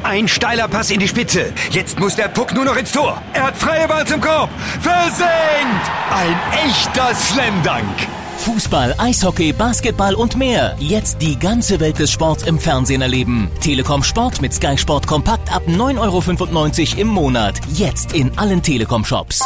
Ein steiler Pass in die Spitze. Jetzt muss der Puck nur noch ins Tor. Er hat freie Bahn zum Korb. Versenkt! Ein echter Slam-Dunk. Fußball, Eishockey, Basketball und mehr. Jetzt die ganze Welt des Sports im Fernsehen erleben. Telekom Sport mit Sky Sport Kompakt ab 9,95 € im Monat. Jetzt in allen Telekom-Shops.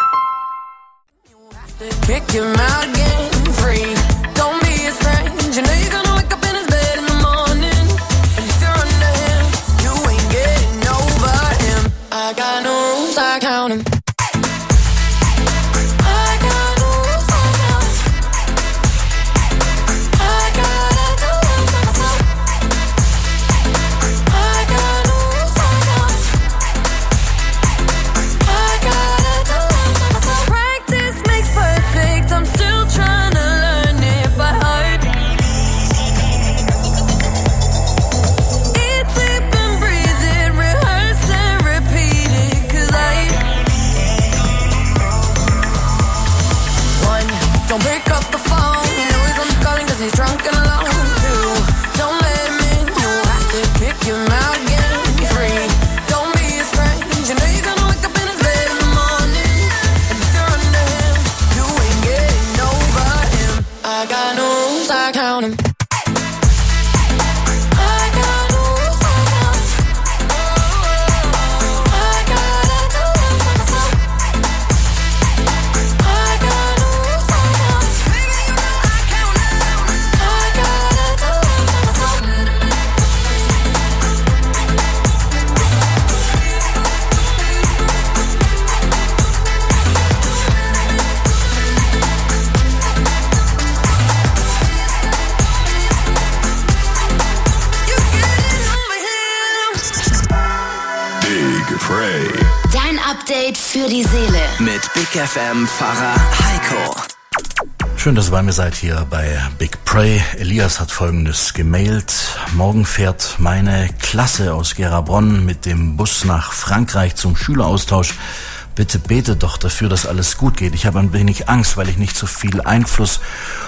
Dein Update für die Seele. Mit Big FM Pfarrer Heiko. Schön, dass ihr bei mir seid hier bei Big Pray. Elias hat Folgendes gemailt. Morgen fährt meine Klasse aus Gerabronn mit dem Bus nach Frankreich zum Schüleraustausch. Bitte bete doch dafür, dass alles gut geht. Ich habe ein wenig Angst, weil ich nicht so viel Einfluss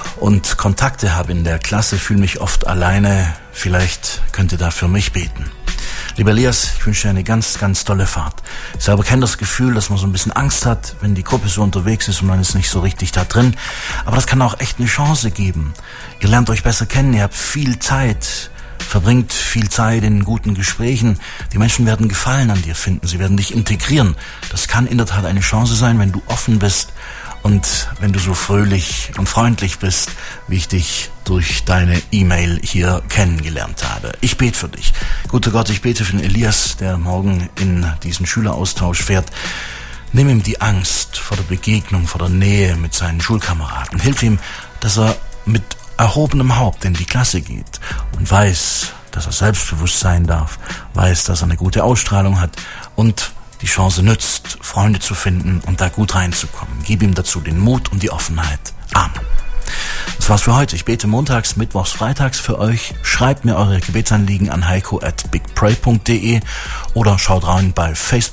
und Kontakte habe in der Klasse, fühle mich oft alleine. Vielleicht könnt ihr da für mich beten. Lieber Elias, ich wünsche dir eine ganz, ganz tolle Fahrt. Ich selber kenne das Gefühl, dass man so ein bisschen Angst hat, wenn die Gruppe so unterwegs ist und man ist nicht so richtig da drin. Aber das kann auch echt eine Chance geben. Ihr lernt euch besser kennen, ihr habt viel Zeit, verbringt viel Zeit in guten Gesprächen. Die Menschen werden Gefallen an dir finden, sie werden dich integrieren. Das kann in der Tat eine Chance sein, wenn du offen bist und wenn du so fröhlich und freundlich bist, wie ich dich durch deine E-Mail hier kennengelernt habe. Ich bete für dich. Guter Gott, ich bete für den Elias, der morgen in diesen Schüleraustausch fährt. Nimm ihm die Angst vor der Begegnung, vor der Nähe mit seinen Schulkameraden. Hilf ihm, dass er mit erhobenem Haupt in die Klasse geht und weiß, dass er selbstbewusst sein darf, weiß, dass er eine gute Ausstrahlung hat und die Chance nützt, Freunde zu finden und da gut reinzukommen. Gib ihm dazu den Mut und die Offenheit. Amen. Das war's für heute. Ich bete montags, mittwochs, freitags für euch. Schreibt mir eure Gebetsanliegen an heiko@bigpray.de oder schaut rein bei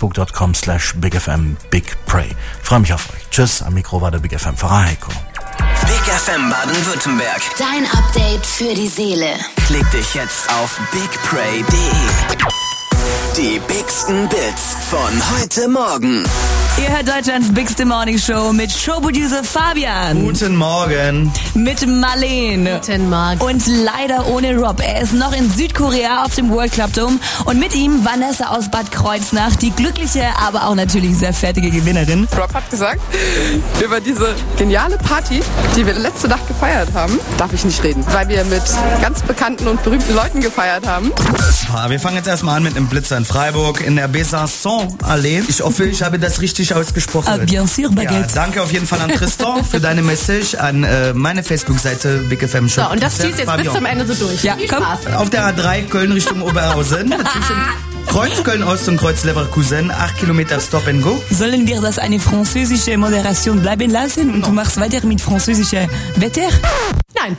facebook.com/bigfmbigpray. Ich freue mich auf euch. Tschüss, am Mikro war der Big FM Pfarrer Heiko. Big FM Baden-Württemberg. Dein Update für die Seele. Klick dich jetzt auf bigpray.de. Die bigsten Bits von heute Morgen. Ihr hört Deutschlands Bigste Morning Show mit Showproducer Fabian. Guten Morgen. Mit Marlene. Guten Morgen. Und leider ohne Rob. Er ist noch in Südkorea auf dem World Club Dome. Und mit ihm Vanessa aus Bad Kreuznach, die glückliche, aber auch natürlich sehr fertige Gewinnerin. Rob hat gesagt, über diese geniale Party, die wir letzte Nacht gefeiert haben, darf ich nicht reden. Weil wir mit ganz bekannten und berühmten Leuten gefeiert haben. Wir fangen jetzt erstmal an mit einem Blitzer in Freiburg in der Besançon-Allee. Ich hoffe, ich habe das richtig ausgesprochen. Ah, bien sûr, Baguette. Ja, danke auf jeden Fall an Tristan für deine Message, an meine Facebook-Seite Big FM Show. So, und das zieht jetzt bis zum Ende so durch. Ja, komm. Auf der A3 Köln Richtung Oberhausen, zwischen Kreuz Köln-Ost und Kreuz Leverkusen, 8 Kilometer Stop and Go. Sollen wir das eine französische Moderation bleiben lassen und du machst weiter mit französischer Wetter? Nein.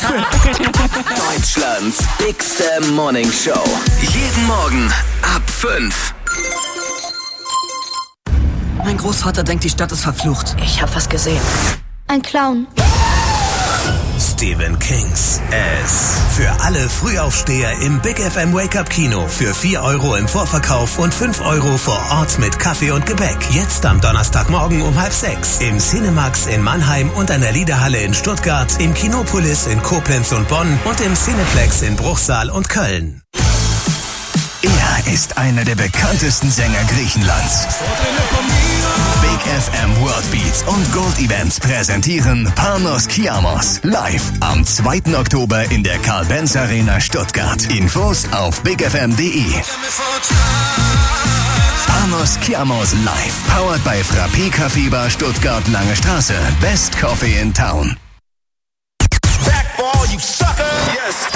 Deutschlands bigste Morning Show. Jeden Morgen ab 5. Mein Großvater denkt, die Stadt ist verflucht. Ich hab was gesehen. Ein Clown. Stephen Kings Es. Für alle Frühaufsteher im Big FM Wake-Up Kino für 4 € im Vorverkauf und 5 € vor Ort mit Kaffee und Gebäck. Jetzt am Donnerstagmorgen um 5:30 im Cinemax in Mannheim und an der Liederhalle in Stuttgart, im Kinopolis in Koblenz und Bonn und im Cineplex in Bruchsal und Köln. Er ist einer der bekanntesten Sänger Griechenlands. Big FM World Beats und Gold Events präsentieren Panos Kiamos live am 2. Oktober in der Carl-Benz Arena Stuttgart. Infos auf bigfm.de. Panos Kiamos live, powered by Frappé Café Bar Stuttgart Lange Straße. Best Coffee in Town. Back for all you suckers. Yes.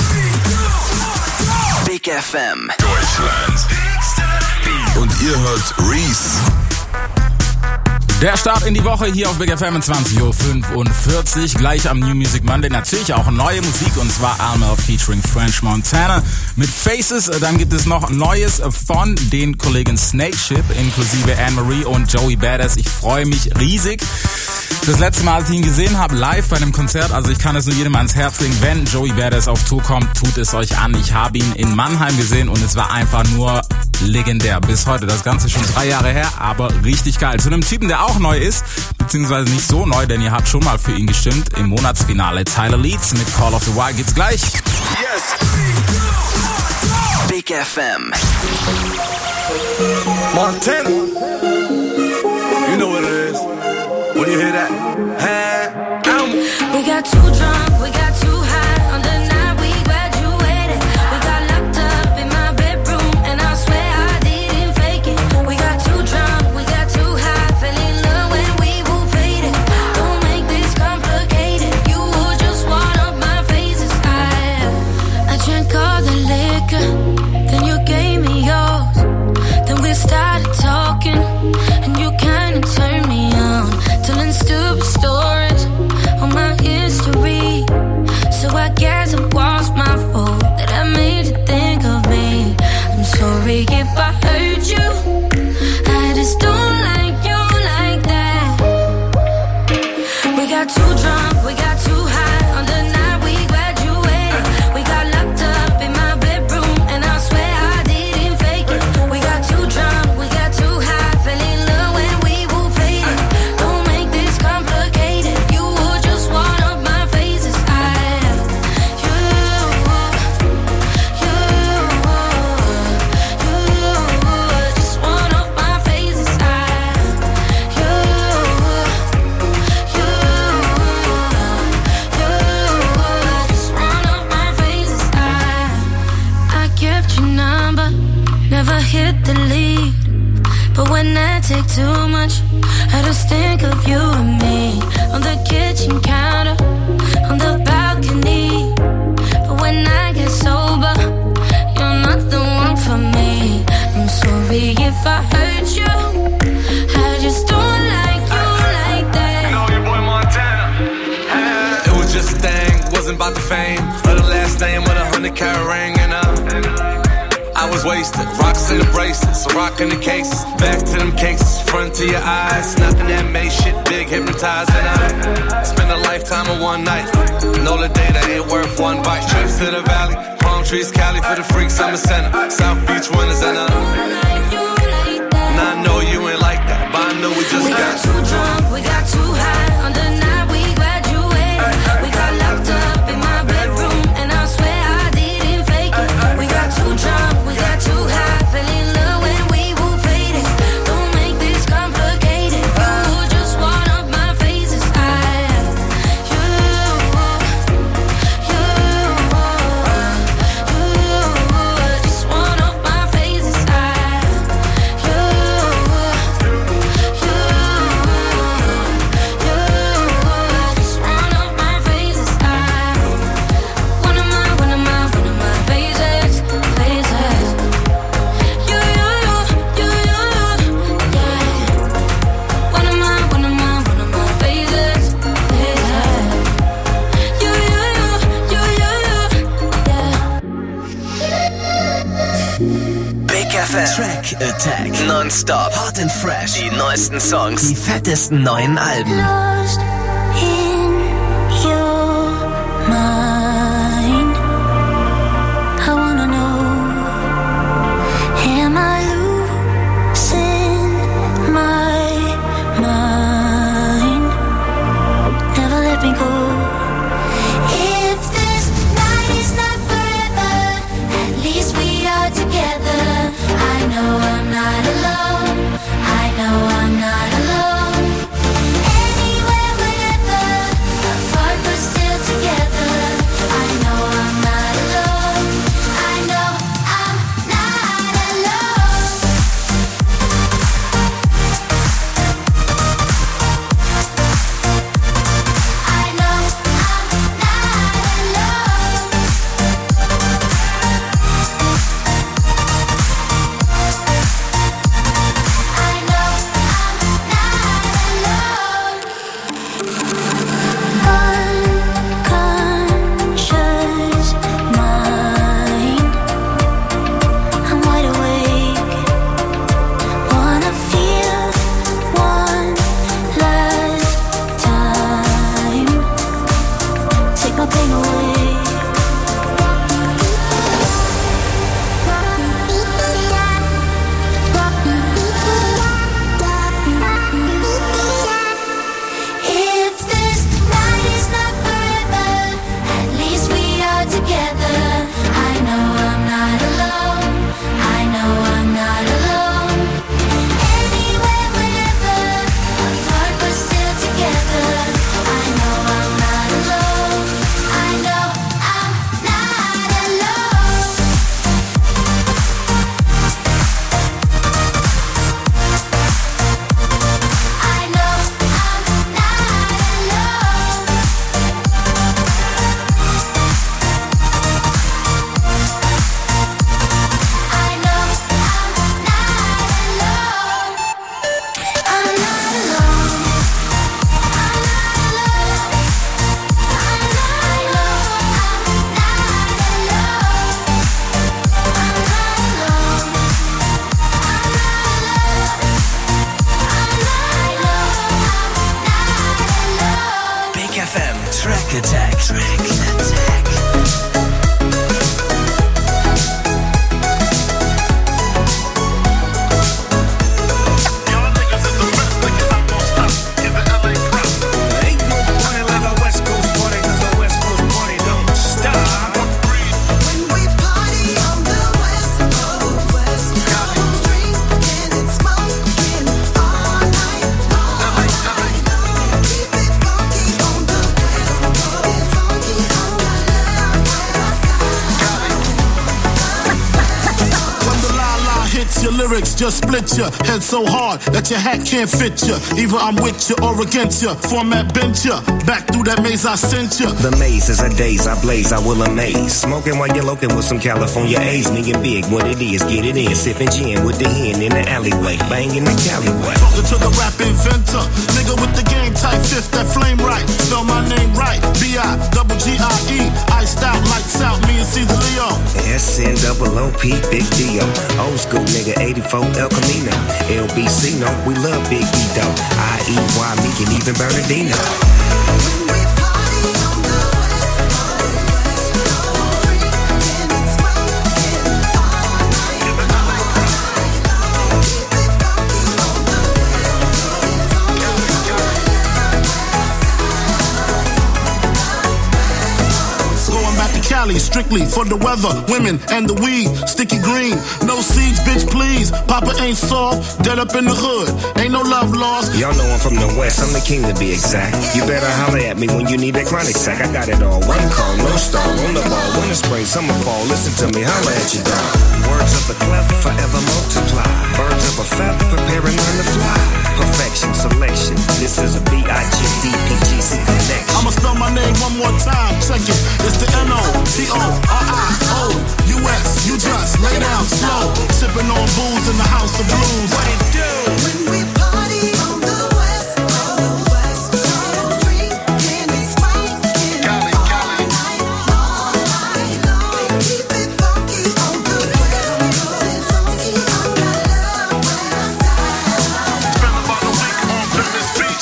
Big FM Deutschland. Und ihr hört Reese. Der Start in die Woche hier auf Big FM 20:45 Uhr. Gleich am New Music Monday natürlich auch neue Musik, und zwar Alma featuring French Montana mit Faces. Dann gibt es noch Neues von den Kollegen Snakeship inklusive Anne-Marie und Joey Badass. Ich freue mich riesig. Das letzte Mal, als ich ihn gesehen habe, live bei einem Konzert, also ich kann es nur jedem ans Herz legen, wenn Joey Badass auf Tour kommt, tut es euch an. Ich habe ihn in Mannheim gesehen und es war einfach nur legendär. Bis heute, das Ganze schon 3 Jahre her, aber richtig geil. Zu einem Typen, der auch neu ist, beziehungsweise nicht so neu, denn ihr habt schon mal für ihn gestimmt im Monatsfinale. Tyler Leeds mit Call of the Wild geht's gleich. Yes. Big FM Montana. You know what it is. When you hear that, we got too drunk, we got too high on the night we graduated. We got locked up in my bedroom, and I swear I didn't fake it. We got too drunk, we got too high, fell in love when we both faded. Don't make this complicated. You were just one of my phases. I drank all the liquor, then you gave me yours. Then we started talking, and you kinda turned me on, telling stupid stories on my history. So I guess it was my fault that I made you think of me. I'm sorry if I hurt you. I just don't like you like that. We got too drunk, we got too high on the night we graduated. We got locked up in my bedroom, and I swear I didn't fake it. We got too drunk, we got too high, fell in love when we both faded. Don't make this complicated. You were just one of my phases. Just one of my phases. Just one of my phases. I kept your number, never hit delete. But when I take too much, I just think of you and me. On the kitchen counter, on the balcony. But when I get sober, you're not the one for me. I'm sorry if I hurt you. I just don't like you like that. you know your boy Montana. It was just a thing, wasn't about the fame or the last name with 100-carat ring, and I was wasted, rocks in the bracelets, so rocking the cases, back to them cases, front to your eyes, nothing that made shit big, hypnotized, and I spent a lifetime of one night, know the day that ain't worth one bite, trips to the valley, palm trees, Cali for the freaks, I'm a center, South Beach winners, and I know you ain't like that, but I know we just got too drunk, we got too high on the night we graduated. We got locked up in my bedroom, and I swear I didn't fake it. We got too drunk, we got too high, fell in love when we both faded. Don't make this complicated. You were just one of my phases. Just one of my phases. Track Attack. Nonstop. Hot and fresh. Die neuesten Songs. Die fettesten neuen Alben. Lost in your mind. Miss your lyrics, just split ya. Head so hard that your hat can't fit ya. Either I'm with ya or against ya. Format bent ya. Back through that maze I sent ya. The maze is a daze I blaze, I will amaze. Smoking while you're loking with some California A's. Me and Big, what it is, get it in. Sipping gin with the hen in the alleyway. Banging the Callaway. Talking to the rap inventor. Nigga with the game type fifth, that flame right. Spell my name right. B-I-double-G-I-E. Iced out, lights out, me and Caesar Leo. S-N-double-O-P, Big D-O. Old school nigga, 84 El Camino. LBC, no, we love Big D-Do. I-E-Y, me and even Bernardino. Cali, strictly for the weather, women and the weed, sticky green, no seeds, bitch, please. Papa ain't soft, dead up in the hood, ain't no love lost. Y'all know I'm from the west, I'm the king to be exact. You better holler at me when you need that chronic sack. I got it all, one call, no star, on the ball, winter, spring, summer, fall. Listen to me, holler at your dog. Words of a clever, forever multiply. Birds of a feather, preparing on the fly. Perfection, selection, this is a B-I-G-D-P-G-C connection. I'ma spell my name one more time, check it. It's the N-O-T-O-R-I-O-U-S. You just lay down slow, sipping on booze in the house of blues. What it do? When we party on the West Coast, drinking and smoking all night long. Keep it funky on the West Coast, funky on the Lower West Side. Spend about a week on Venice Beach.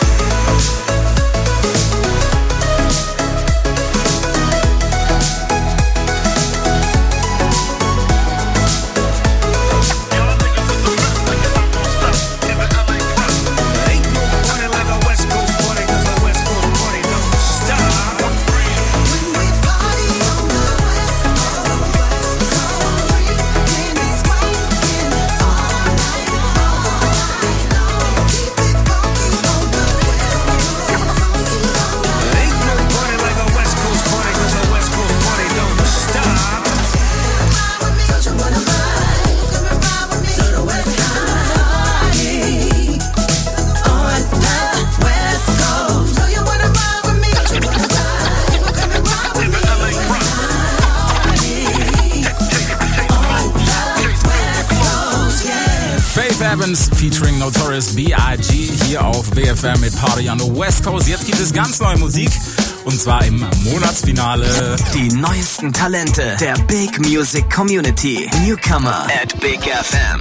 Evans featuring Notorious B.I.G. hier auf BFM mit Party on the West Coast. Jetzt gibt es ganz neue Musik und zwar im Monatsfinale. Die neuesten Talente der Big Music Community. Newcomer at Big FM.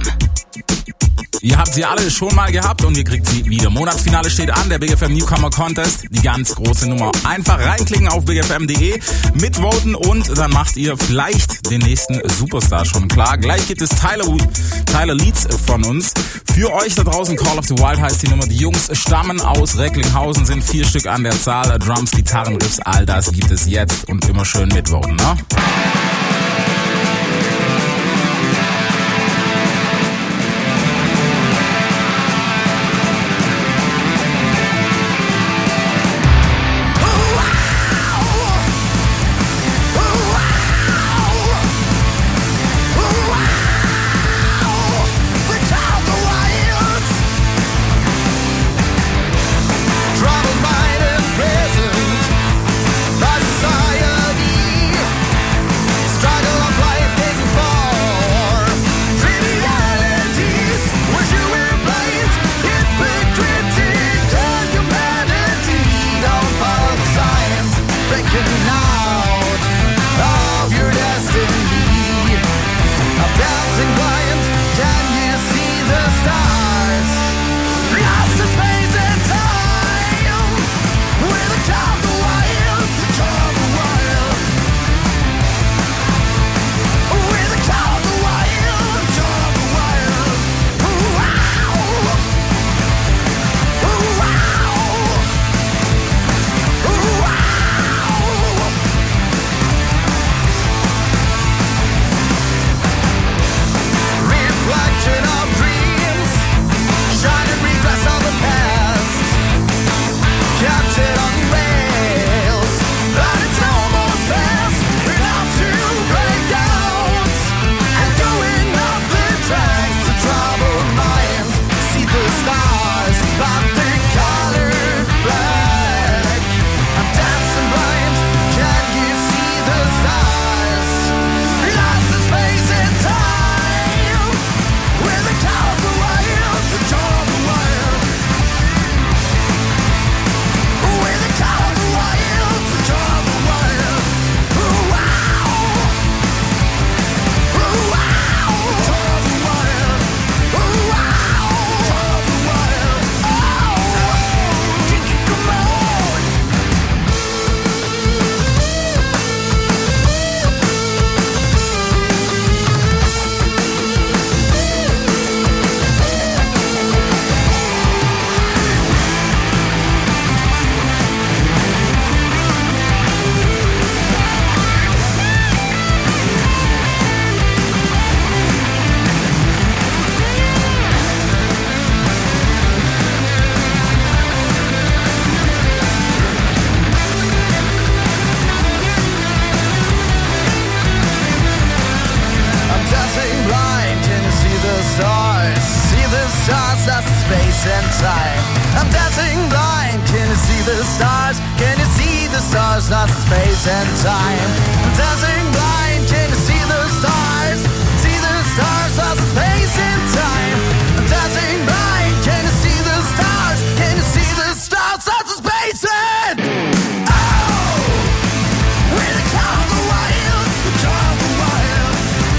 Ihr habt sie alle schon mal gehabt und ihr kriegt sie wieder. Monatsfinale steht an, der Big FM Newcomer Contest. Die ganz große Nummer. Einfach reinklicken auf bigfm.de, mitvoten und dann macht ihr vielleicht den nächsten Superstar schon klar. Gleich gibt es Tyler Leeds von uns. Für euch da draußen, Call of the Wild heißt die Nummer. Die Jungs stammen aus Recklinghausen, sind 4 Stück an der Zahl. Drums, Gitarren, Riffs, all das gibt es jetzt und immer schön mitvoten, ne? Society space and time. I'm dancing blind. Can you see the stars? Can you see the stars? Lost in space and time. I'm dancing blind. Can you see the stars? See the stars, lost in space and time. I'm dancing blind. Can you see the stars? Can you see the stars, lost in space and oh, we're the call of the wild, the call of the wild.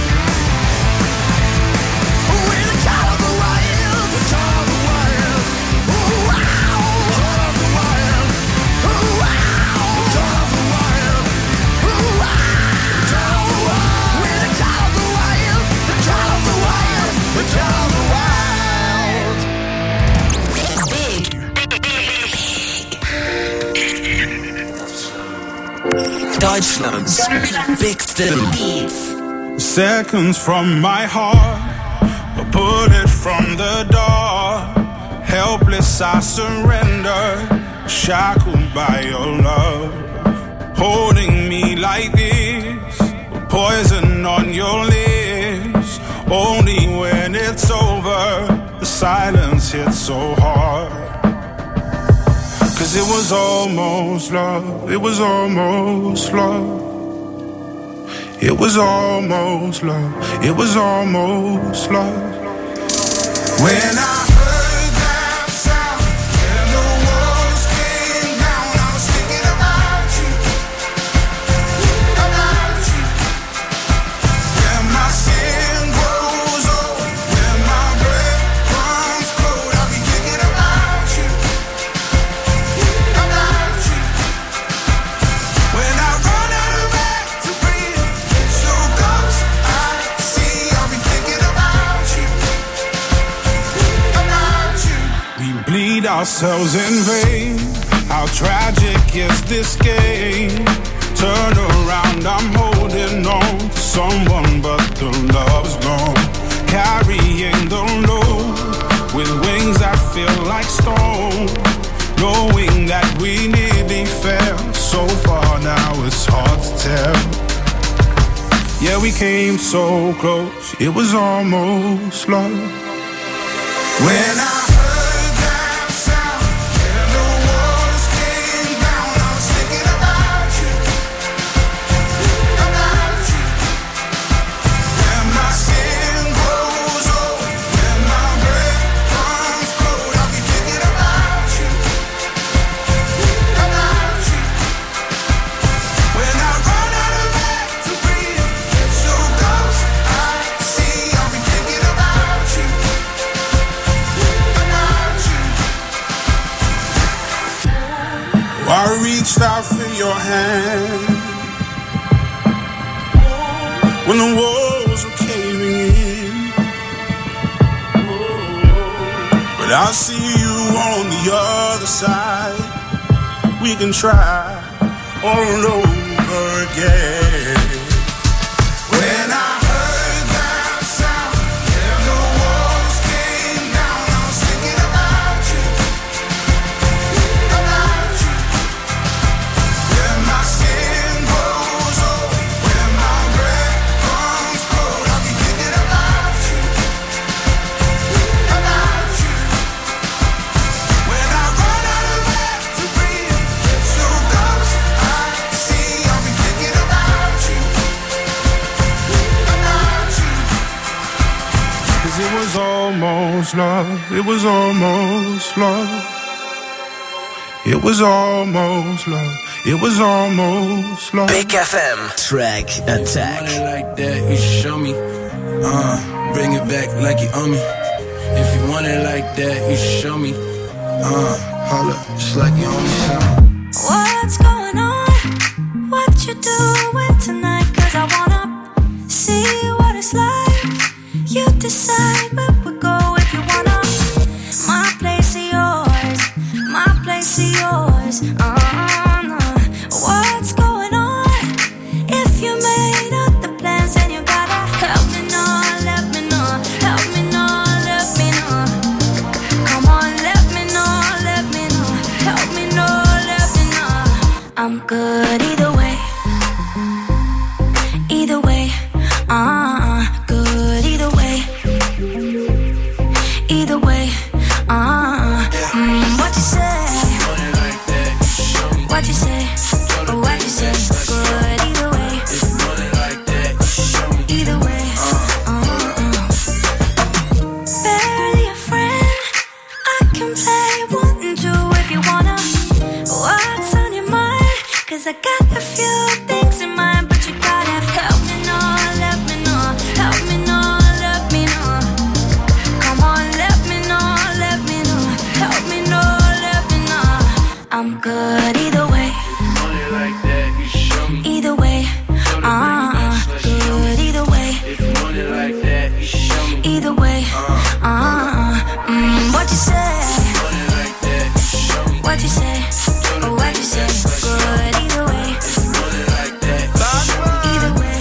We're the call of the wild, the call of the wild. Ooh, wow, call of the wild. Ooh, wow, call of the wild. Ooh, wow, call of the wild. We're the call of the wild, the call of the wild, the call of the wild. Deutschland's bigste Beats. Seconds from my heart, a bullet from the door. Helpless I surrender, shackled by your love. Holding me like this, poison on your lips. Only when it's over, the silence hits so hard. 'Cause it was almost love, it was almost love. It was almost love, it was almost love. When I heard that sound and the walls came down, I was thinking about you, about you. When my skin grows old, when my breath runs cold, I'll be thinking about you, about you. When I run out of air to breathe, so close I see, I'll be thinking about you, about you. We bleed ourselves in vain. How tragic is this game? Turn around, I'm holding on to someone, but the love's gone. Carrying the load with wings that feel like stone. Knowing that we nearly fell so far, now it's hard to tell. Yeah, we came so close, it was almost love. When I heard that sound and the walls came down, I was thinking about you, about you. When my skin grows old, when my breath runs cold, I'll be thinking about you, about you. When I run out of air to breathe, so close I see, I'll be thinking about you, about you. I reached out for your hand when the walls were caving in, but I see you on the other side. We can try all over again. When I heard that sound and the walls came down, I was thinking about you, about you. When my skin grows old, when my breath comes cold, I'll be thinking about you, about you. When I run out of air to breathe, so close I see, I'll be thinking about you, about you. 'Cause it was almost love, it was almost love. It was almost love, it was almost love. Big FM Track Attack. Want it like that, you should show me. Bring it back like you owe me. If you want it like that, you should show me. Holla, just like you owe me something. What's going on? What you doing tonight? 'Cause I wanna see what it's like. You decide where we go if you wanna. My place or yours, my place or yours. No. What's going on? If you made up the plans, then you gotta help me know, let me know, help me know, let me know. Come on, let me know, let me know, help me know, let me know. I'm good either way, either way. Good either way. 'cause I got a few things in mind, but you gotta help me know, let me know, help me know, let me know. Come on, let me know, let me know, help me know, let me know. I'm good either way. Either way, good either way. Either way, what you say? What you say? Oh, what you say? Good either way. Either way,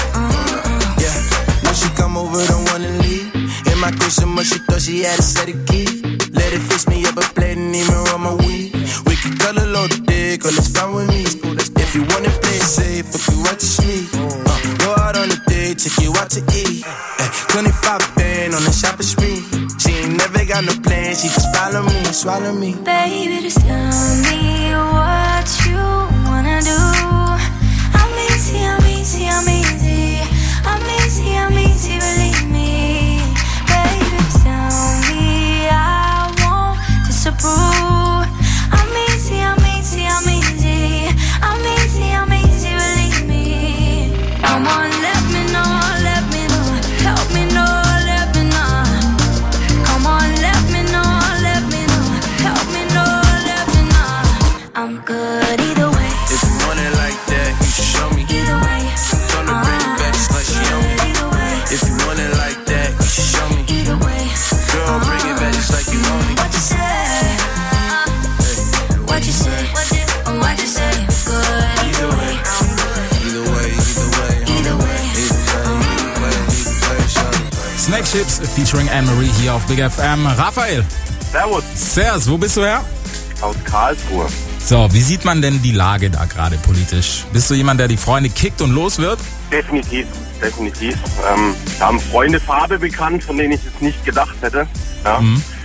yeah. When she come over, don't wanna leave. In my Christmas, she thought she had a set of keys. Let it fix me up a plate and even roll my weed. We can color load the dick, or let's fine with me. If you wanna play safe, if you want to sleep, go out on a date, take you out to eat. 25 band on the shopping spree. She ain't never got no plans, she just follow me and swallow me. baby, just tell me what you wanna do. I'm easy, I'm easy, I'm easy. I'm easy, I'm easy, believe me. Baby, just tell me I won't disapprove. I'm easy, I'm easy, I'm easy. I'm easy, I'm easy, believe me. Come on, let me know, let me know, help me know, let me know. Come on, let me know, let me know, help me know, let me know. I'm good either way. If you want it like that, you should show me. Either way, Gonna bring it back just like she own me. either way, If you want it like that, you should show me. either way. Girl, bring it back just like you own me. What you say? What you say? Oh, what you say? Good either way. Either way, either way, Either way. either way, shawty. Snack Chips featuring Anne-Marie hier auf Big FM. Raphael. Servus. Servus, wo bist du her? Aus Karlsruhe. So, wie sieht man denn die Lage da gerade politisch? Bist du jemand, der die Freunde kickt und los wird? Definitiv, definitiv. Da haben Freunde Farbe bekannt, von denen ich es nicht gedacht hätte. Ja.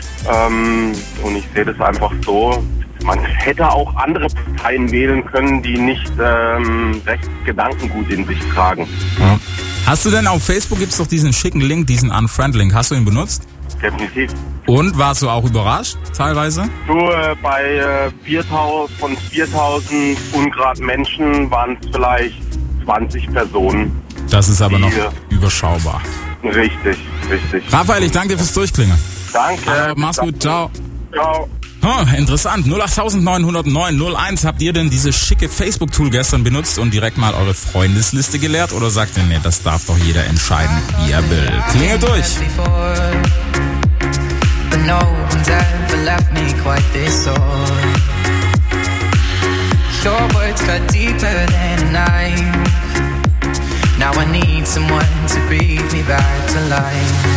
Und ich sehe das einfach so. Man hätte auch andere Parteien wählen können, die nicht Rechtsgedankengut in sich tragen. Ja. Hast du denn auf Facebook, gibt's doch diesen schicken Link, diesen Unfriend-Link. Hast du ihn benutzt? Definitiv. Und warst du auch überrascht, teilweise? Du, bei 4.000 Ungrad Menschen waren es vielleicht 20 Personen. Das ist aber noch überschaubar. Richtig, richtig. Raphael, ich danke dir fürs Durchklingen. Danke. Mach's gut, ciao. Ciao. Interessant. 0890901. Habt ihr denn dieses schicke Facebook-Tool gestern benutzt und direkt mal eure Freundesliste geleert? Oder sagt ihr, nee, das darf doch jeder entscheiden, wie er will? Klingelt durch. But no one's ever left me quite this sore. Your words cut deeper than a knife. Now I need someone to breathe me back to life.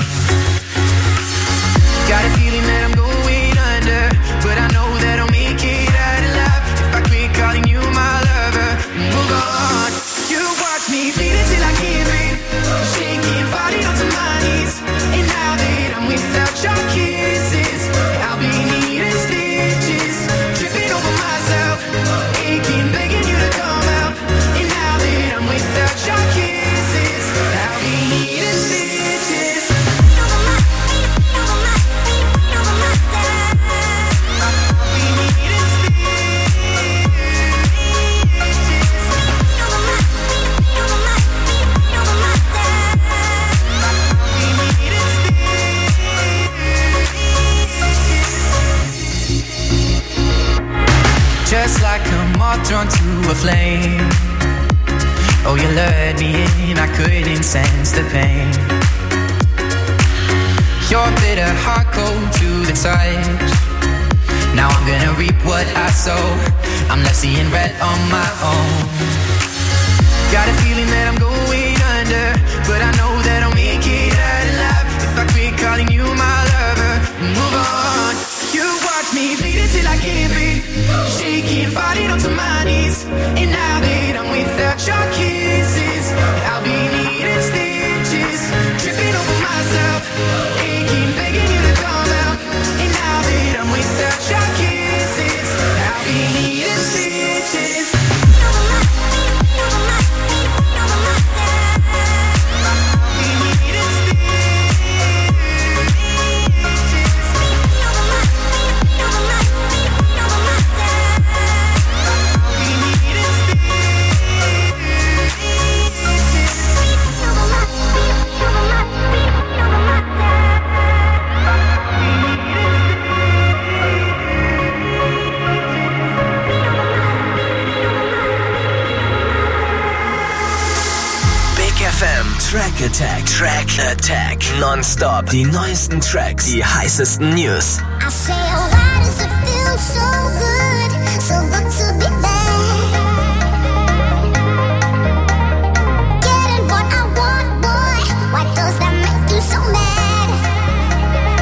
Got a feeling that I'm going under, but I know that I'll make it out alive if I quit calling you my lover. Move on. You watch me bleed until I can't breathe, shaking, falling onto my knees. And now that I'm without your kisses, I'll be needing stitches, tripping over myself, aching, begging you to come out. And now that I'm without your kisses, I'll be needing stitches. Just like a moth drawn to a flame. Oh, you lured me in, I couldn't sense the pain. Your bitter heart cold to the touch. Now I'm gonna reap what I sow. I'm left seeing red on my own. Got a feeling that I'm going under, but I know that I'll make it out alive if I quit calling you my lover. Move on. You watch me bleed until I can't breathe, shaking, falling onto my knees. And now that I'm without your kisses, I'll be needing stitches, tripping over myself, aching, begging you to come out. And now that I'm without your kisses, I'll be needing stitches. Attack. Track Attack. Nonstop. Die neuesten Tracks. Die heißesten News. I say,